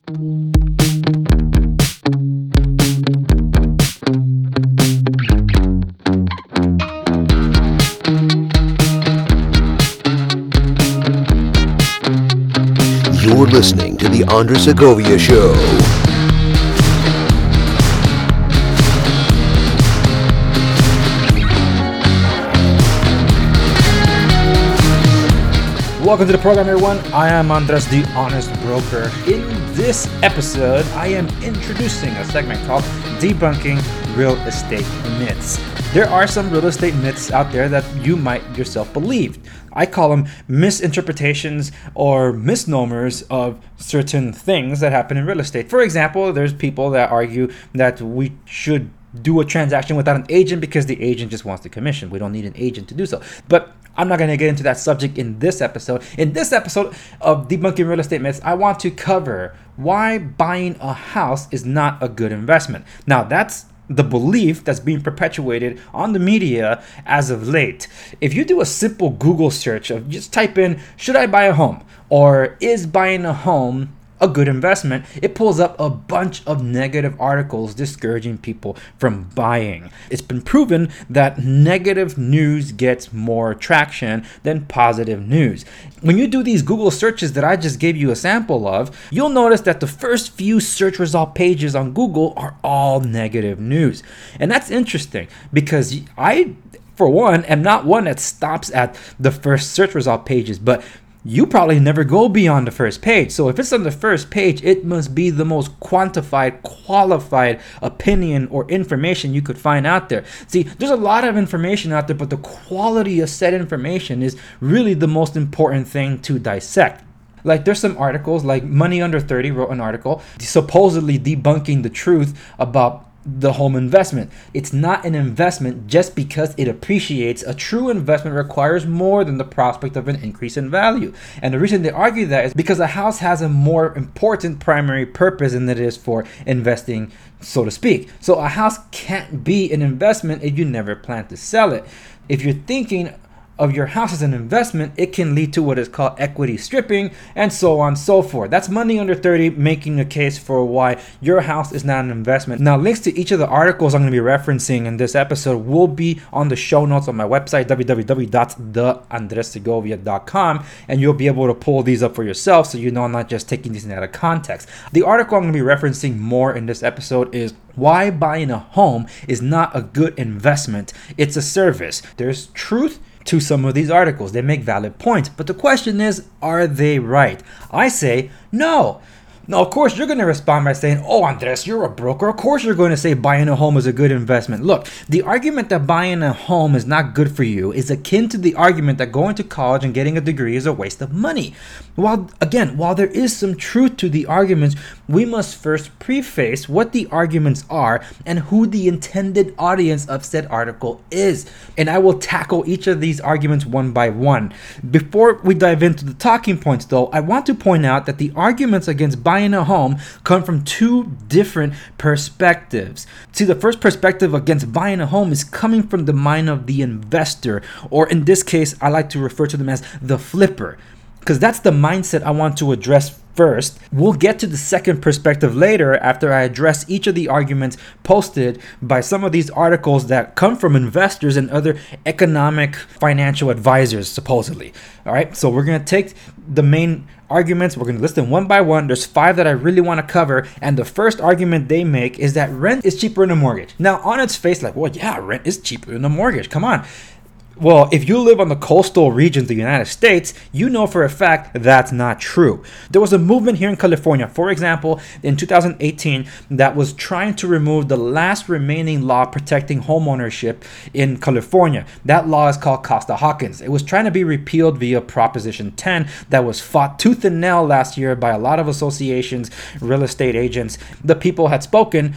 You're listening to The Andres Segovia Show. Welcome to the program, everyone. I am Andres, the Honest Broker. In this episode, I am introducing a segment called Debunking Real Estate Myths. There are some real estate myths out there that you might yourself believe. I call them misinterpretations or misnomers of certain things that happen in real estate. For example, there's people that argue that we should do a transaction without an agent because the agent just wants the commission. We don't need an agent to do so. But I'm not going to get into that subject in this episode. In this episode of Debunking Real Estate Myths, I want to cover why buying a house is not a good investment. Now, that's the belief that's being perpetuated on the media as of late. If you do a simple Google search of just type in, should I buy a home? Or is buying a home a good investment? It pulls up a bunch of negative articles discouraging people from buying. It's been proven that negative news gets more traction than positive news. When you do these Google searches that I just gave you a sample of, you'll notice that the first few search result pages on Google are all negative news. And that's interesting because I, for one, am not one that stops at the first search result pages, but you probably never go beyond the first page. So if it's on the first page, it must be the most quantified, qualified opinion or information you could find out there. See, there's a lot of information out there, but the quality of said information is really the most important thing to dissect. Like there's some articles, like Money Under 30 wrote an article supposedly debunking the truth about the home investment. It's not an investment just because it appreciates. A true investment requires more than the prospect of an increase in value. And the reason they argue that is because a house has a more important primary purpose than it is for investing, so to speak. So a house can't be an investment if you never plan to sell it. If you're thinking of your house as an investment, it can lead to what is called equity stripping and so on and so forth. That's Money Under 30 making the case for why your house is not an investment. Now, links to each of the articles I'm going to be referencing in this episode will be on the show notes on my website, www.theandressegovia.com, and you'll be able to pull these up for yourself so you know I'm not just taking these out of context. The article I'm going to be referencing more in this episode is why buying a home is not a good investment. It's a service. There's truth to some of these articles. They make valid points, but the question is, are they right? I say no. Now, of course, you're going to respond by saying, oh, Andres, you're a broker. Of course, you're going to say buying a home is a good investment. Look, the argument that buying a home is not good for you is akin to the argument that going to college and getting a degree is a waste of money. While there is some truth to the arguments, we must first preface what the arguments are and who the intended audience of said article is. And I will tackle each of these arguments one by one. Before we dive into the talking points, though, I want to point out that the arguments against buying a home come from two different perspectives. See, the first perspective against buying a home is coming from the mind of the investor, or in this case, I like to refer to them as the flipper, because that's the mindset I want to address first. We'll get to the second perspective later after I address each of the arguments posted by some of these articles that come from investors and other economic financial advisors, supposedly. All right, so we're going to take the main arguments. We're going to list them one by one. There's 5 that I really want to cover. And the first argument they make is that rent is cheaper than a mortgage. Now, on its face, like, well, yeah, rent is cheaper than a mortgage. Come on. Well, if you live on the coastal regions of the United States, you know for a fact that's not true. There was a movement here in California, for example, in 2018, that was trying to remove the last remaining law protecting homeownership in California. That law is called Costa-Hawkins. It was trying to be repealed via Proposition 10 that was fought tooth and nail last year by a lot of associations, real estate agents. The people had spoken.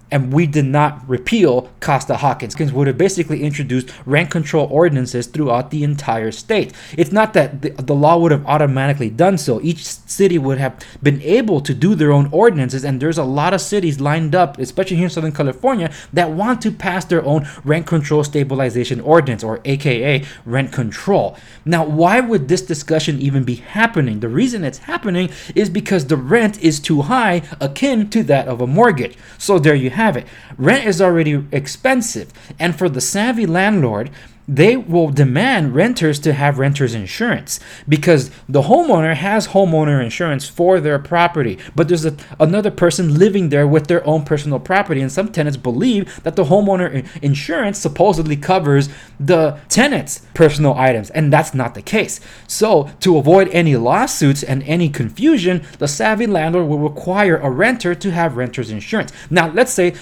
and we did not repeal Costa-Hawkins, would have basically introduced rent control ordinances throughout the entire state. It's not that the law would have automatically done so. Each city would have been able to do their own ordinances, and there's a lot of cities lined up, especially here in Southern California, that want to pass their own rent control stabilization ordinance, or AKA rent control. Now, why would this discussion even be happening? The reason it's happening is because the rent is too high, akin to that of a mortgage. So there you have it. Rent is already expensive, and for the savvy landlord, they will demand renters to have renter's insurance, because the homeowner has homeowner insurance for their property, but there's another person living there with their own personal property, and some tenants believe that the homeowner insurance supposedly covers the tenant's personal items, and that's not the case. So to avoid any lawsuits and any confusion, the savvy landlord will require a renter to have renter's insurance. Now, let's say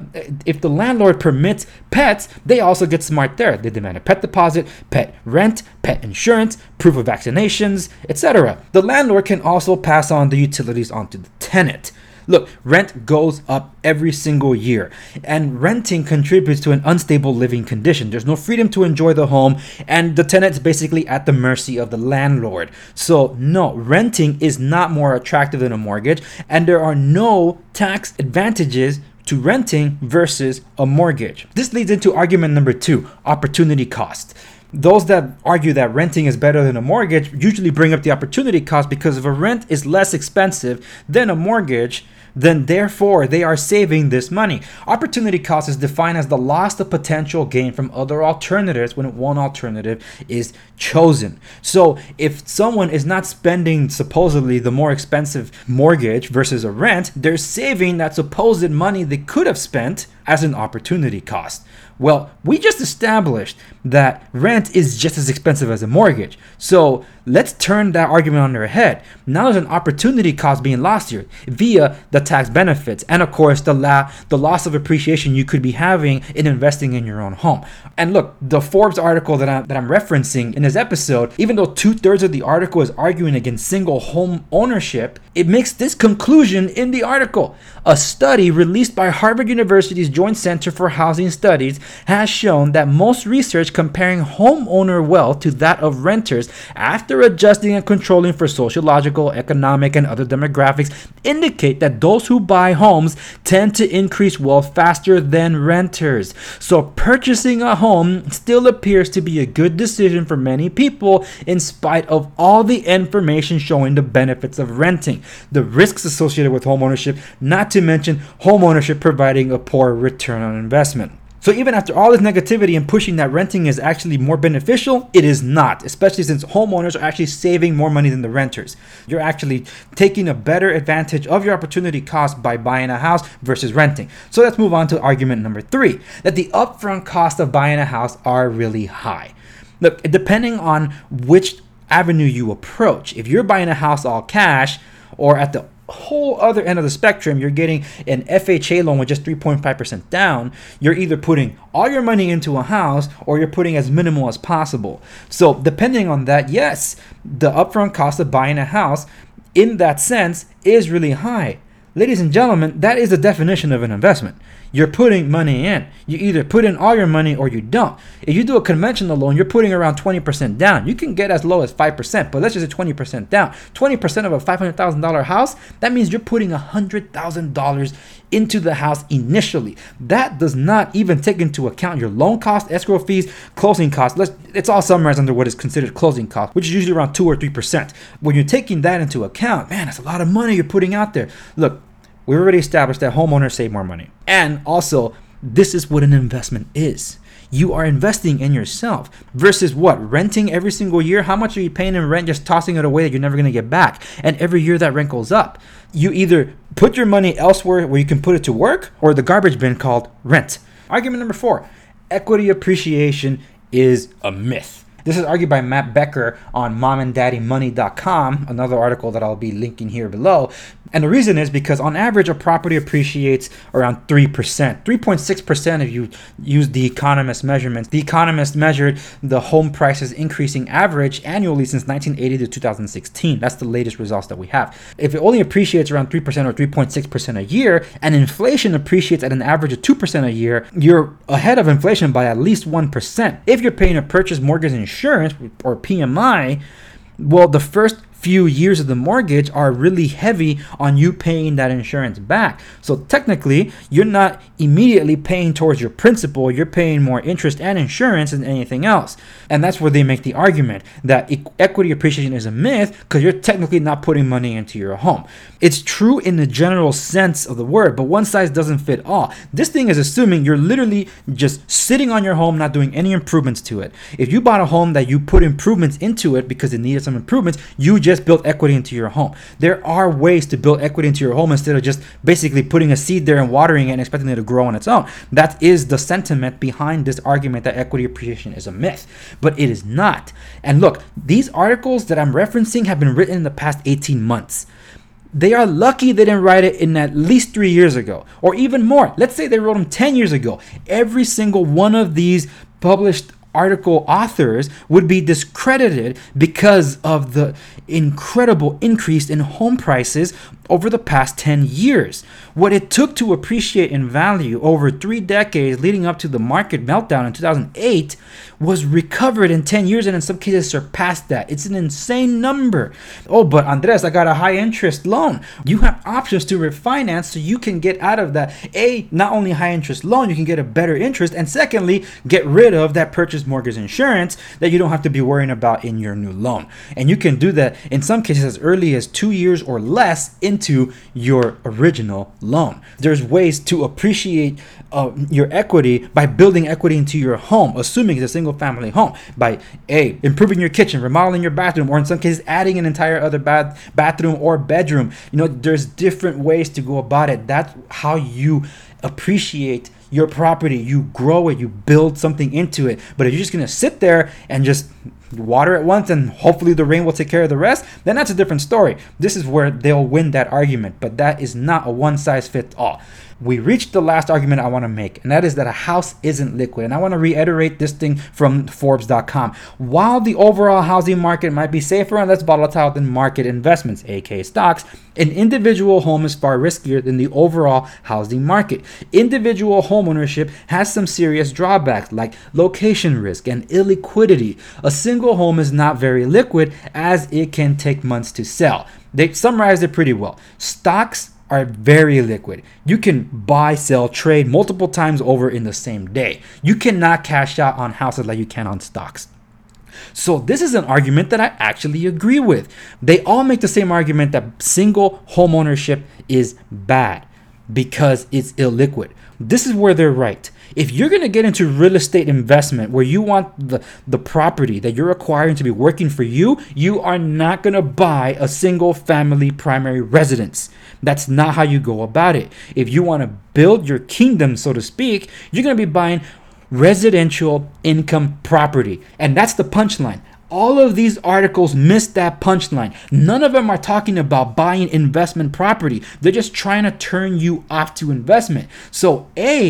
if the landlord permits pets, they also get smart there. They demand a pet deposit, pet rent, pet insurance, proof of vaccinations, etc. The landlord can also pass on the utilities onto the tenant. Look, rent goes up every single year, and renting contributes to an unstable living condition. There's no freedom to enjoy the home, and the tenant's basically at the mercy of the landlord. So no, renting is not more attractive than a mortgage, and there are no tax advantages to renting versus a mortgage. This leads into argument number 2, opportunity cost. Those that argue that renting is better than a mortgage usually bring up the opportunity cost, because if a rent is less expensive than a mortgage, then therefore they are saving this money. Opportunity cost is defined as the loss of potential gain from other alternatives when one alternative is chosen. So if someone is not spending supposedly the more expensive mortgage versus a rent, they're saving that supposed money they could have spent as an opportunity cost. Well, we just established that rent is just as expensive as a mortgage. So let's turn that argument on their head. Now there's an opportunity cost being lost here via the tax benefits, and of course the loss of appreciation you could be having in investing in your own home. And look, the Forbes article that I'm referencing in this episode, even though 2/3 of the article is arguing against single home ownership, it makes this conclusion in the article. A study released by Harvard University's Joint Center for Housing Studies has shown that most research comparing homeowner wealth to that of renters after adjusting and controlling for sociological, economic, and other demographics indicate that those who buy homes tend to increase wealth faster than renters. So purchasing a home still appears to be a good decision for many people in spite of all the information showing the benefits of renting, the risks associated with homeownership, not to mention homeownership providing a poor return on investment. So even after all this negativity and pushing that renting is actually more beneficial, it is not, especially since homeowners are actually saving more money than the renters. You're actually taking a better advantage of your opportunity cost by buying a house versus renting. So let's move on to argument number 3, that the upfront cost of buying a house are really high. Look, depending on which avenue you approach, if you're buying a house all cash, or at the whole other end of the spectrum, you're getting an FHA loan with just 3.5% down, you're either putting all your money into a house or you're putting as minimal as possible. So depending on that, yes, the upfront cost of buying a house in that sense is really high. Ladies and gentlemen, that is the definition of an investment. You're putting money in. You either put in all your money or you don't. If you do a conventional loan, you're putting around 20% down. You can get as low as 5%, but let's just say 20% down. 20% of a $500,000 house, that means you're putting $100,000 into the house initially. That does not even take into account your loan cost, escrow fees, closing costs. It's all summarized under what is considered closing costs, which is usually around 2 or 3%. When you're taking that into account, man, that's a lot of money you're putting out there. Look, we already established that homeowners save more money. And also, this is what an investment is. You are investing in yourself versus what? Renting every single year? How much are you paying in rent, just tossing it away that you're never going to get back? And every year that rent goes up. You either put your money elsewhere where you can put it to work, or the garbage bin called rent. Argument number 4, equity appreciation is a myth. This is argued by Matt Becker on momanddaddymoney.com, another article that I'll be linking here below. And the reason is because on average, a property appreciates around 3%, 3.6% if you use the economist measurements. The economist measured the home prices increasing average annually since 1980 to 2016. That's the latest results that we have. If it only appreciates around 3% or 3.6% a year, and inflation appreciates at an average of 2% a year, you're ahead of inflation by at least 1%. If you're paying a purchase mortgage insurance or PMI, well, the first few years of the mortgage are really heavy on you paying that insurance back. So technically, you're not immediately paying towards your principal. You're paying more interest and insurance than anything else. And that's where they make the argument that equity appreciation is a myth because you're technically not putting money into your home. It's true in the general sense of the word, but one size doesn't fit all. This thing is assuming you're literally just sitting on your home, not doing any improvements to it. If you bought a home that you put improvements into it because it needed some improvements, you just built equity into your home. There are ways to build equity into your home instead of just basically putting a seed there and watering it and expecting it to grow on its own. That is the sentiment behind this argument that equity appreciation is a myth, but it is not. And look, these articles that I'm referencing have been written in the past 18 months. They are lucky they didn't write it in at least 3 years ago, or even more. Let's say they wrote them 10 years ago. Every single one of these published article authors would be discredited because of the incredible increase in home prices over the past 10 years. What it took to appreciate in value over 3 decades leading up to the market meltdown in 2008 was recovered in 10 years and in some cases surpassed that. It's an insane number. Oh, but Andres, I got a high interest loan. You have options to refinance so you can get out of that. Not only high interest loan, you can get a better interest, and secondly, get rid of that purchase mortgage insurance that you don't have to be worrying about in your new loan. And you can do that in some cases as early as 2 years or less into your original loan. There's ways to appreciate your equity by building equity into your home, assuming it's a single family home, by improving your kitchen, remodeling your bathroom, or in some cases adding an entire other bathroom or bedroom. There's different ways to go about it. That's how you appreciate your property. You grow it, you build something into it. But if you're just going to sit there and just water it once and hopefully the rain will take care of the rest, then that's a different story. This is where they'll win that argument, but that is not a one size fits all. We reached the last argument I want to make, and that is that a house isn't liquid. And I want to reiterate this thing from Forbes.com. While the overall housing market might be safer and less volatile than market investments, aka stocks, an individual home is far riskier than the overall housing market. Individual home ownership has some serious drawbacks like location risk and illiquidity. A single home is not very liquid as it can take months to sell. They summarized it pretty well. Stocks are very liquid. You can buy, sell, trade multiple times over in the same day. You cannot cash out on houses like you can on stocks. So this is an argument that I actually agree with. They all make the same argument that single home ownership is bad because it's illiquid. This is where they're right. If you're going to get into real estate investment where you want the property that you're acquiring to be working for you, you are not going to buy a single family primary residence. That's not how you go about it. If you want to build your kingdom, so to speak, you're going to be buying residential income property. And that's the punchline. All of these articles miss that punchline. None of them are talking about buying investment property. They're just trying to turn you off to investment. So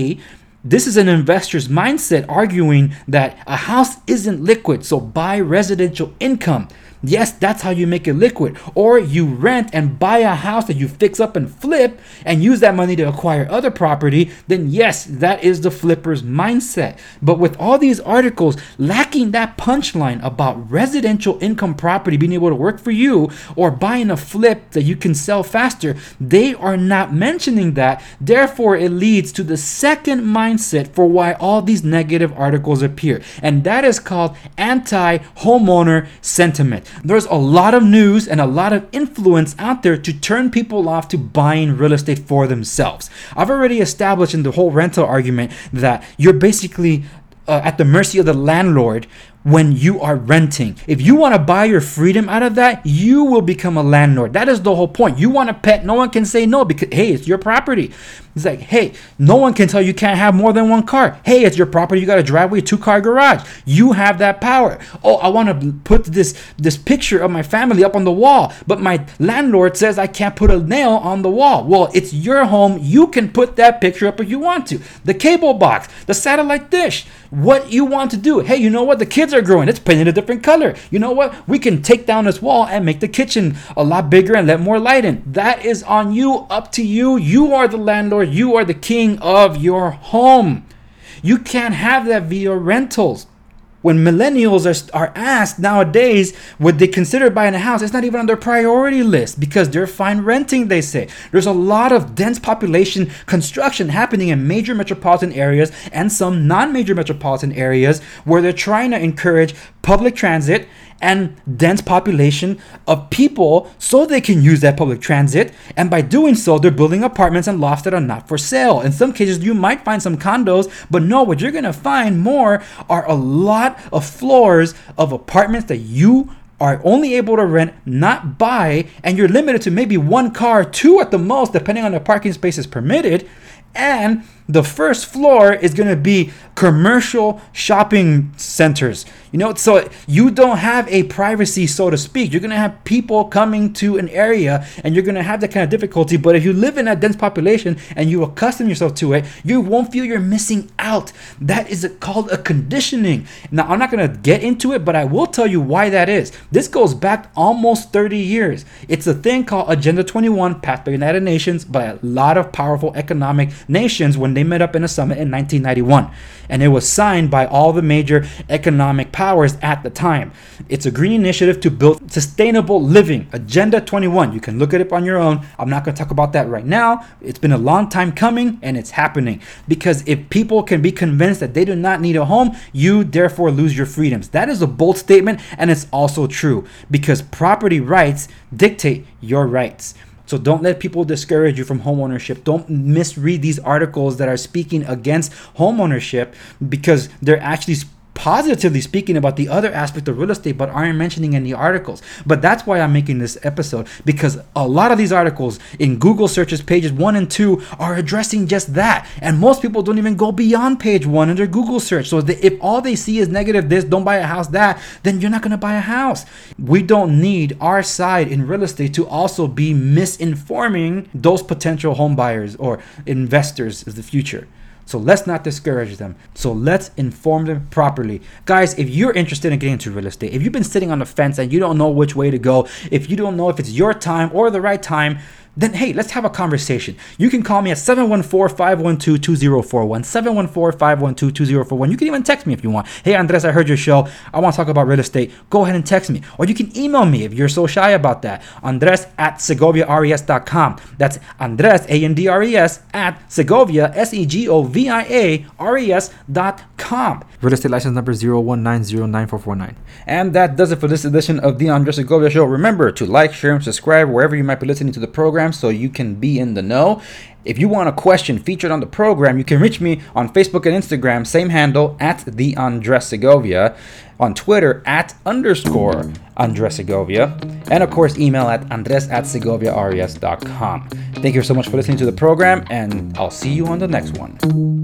this is an investor's mindset arguing that a house isn't liquid, so buy residential income. Yes, that's how you make it liquid. Or you rent and buy a house that you fix up and flip and use that money to acquire other property. Then yes, that is the flipper's mindset. But with all these articles lacking that punchline about residential income property being able to work for you or buying a flip that you can sell faster, they are not mentioning that. Therefore, it leads to the second mindset for why all these negative articles appear. And that is called anti-homeowner sentiment. There's a lot of news and a lot of influence out there to turn people off to buying real estate for themselves. I've already established in the whole rental argument that you're basically at the mercy of the landlord when you are renting. If you want to buy your freedom out of that, you will become a landlord. That is the whole point. You want a pet, no one can say no because, hey, it's your property. It's like, hey, no one can tell you can't have more than one car. Hey, it's your property. You got a driveway, 2-car garage. You have that power. Oh, I want to put this picture of my family up on the wall, but my landlord says I can't put a nail on the wall. Well, it's your home. You can put that picture up if you want to. The cable box, the satellite dish, what you want to do. Hey, you know what? The kids are growing. It's painted a different color. You know what? We can take down this wall and make the kitchen a lot bigger and let more light in. That is on you, up to you. You are the landlord. You are the king of your home. You can't have that via rentals. When millennials are asked nowadays would they consider buying a house, it's not even on their priority list because they're fine renting, they say. There's a lot of dense population construction happening in major metropolitan areas and some non-major metropolitan areas where they're trying to encourage public transit and dense population of people so they can use that public transit, and by doing so they're building apartments and lofts that are not for sale. In some cases you might find some condos, but no, what you're gonna find more are a lot of floors of apartments that you are only able to rent, not buy, and you're limited to maybe 1 car, 2 at the most, depending on the parking spaces permitted. And the first floor is going to be commercial shopping centers, so you don't have a privacy, so to speak. You're going to have people coming to an area and you're going to have that kind of difficulty. But if you live in a dense population and you accustom yourself to it, you won't feel you're missing out. That is called a conditioning. Now, I'm not going to get into it, but I will tell you why that is. This goes back almost 30 years. It's a thing called Agenda 21, passed by the United Nations by a lot of powerful economic nations when they met up in a summit in 1991. And it was signed by all the major economic powers at the time. It's a green initiative to build sustainable living. Agenda 21. You can look it up on your own. I'm not going to talk about that right now. It's been a long time coming and it's happening. Because if people can be convinced that they do not need a home, you therefore lose your freedoms. That is a bold statement, and it's also true because property rights dictate your rights. So don't let people discourage you from home ownership. Don't misread these articles that are speaking against home ownership because they're actually positively speaking about the other aspect of real estate but aren't mentioning any articles. But that's why I'm making this episode, because a lot of these articles in Google searches pages 1 and 2 are addressing just that, and most people don't even go beyond page 1 in their Google search. So if all they see is negative this, don't buy a house, that, then you're not going to buy a house. We don't need our side in real estate to also be misinforming those potential home buyers or investors of the future. So let's not discourage them. So let's inform them properly. Guys, if you're interested in getting into real estate, if you've been sitting on the fence and you don't know which way to go, if you don't know if it's your time or the right time, then hey, let's have a conversation. You can call me at 714-512-2041, 714-512-2041. You can even text me if you want. Hey, Andres, I heard your show. I want to talk about real estate. Go ahead and text me. Or you can email me if you're so shy about that. Andres@segoviares.com. That's Andres, ANDRES, at Segovia, SEGOVIARES.com. Real estate license number 019094449. And that does it for this edition of the Andres Segovia Show. Remember to like, share, and subscribe wherever you might be listening to the program so you can be in the know. If you want a question featured on the program, you can reach me on Facebook and Instagram, same handle, at the Andres Segovia, on Twitter @_Andres Segovia, and of course email at andres@segoviares.com. Thank you so much for listening to the program, and I'll see you on the next one.